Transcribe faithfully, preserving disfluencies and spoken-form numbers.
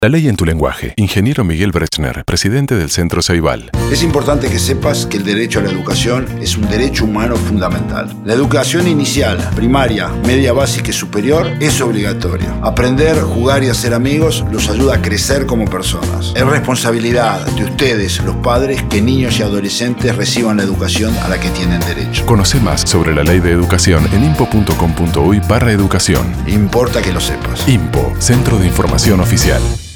La ley en tu lenguaje. Ingeniero Miguel Brechner, presidente del Centro Ceibal. Es importante que sepas que el derecho a la educación es un derecho humano fundamental. La educación inicial, primaria, media básica y superior es obligatoria. Aprender, jugar y hacer amigos los ayuda a crecer como personas. Es responsabilidad de ustedes, los padres, que niños y adolescentes reciban la educación a la que tienen derecho. Conoce más sobre la ley de educación en impo punto com punto uy barra educación. Importa que lo sepas. IMPO, Centro de Información Oficial.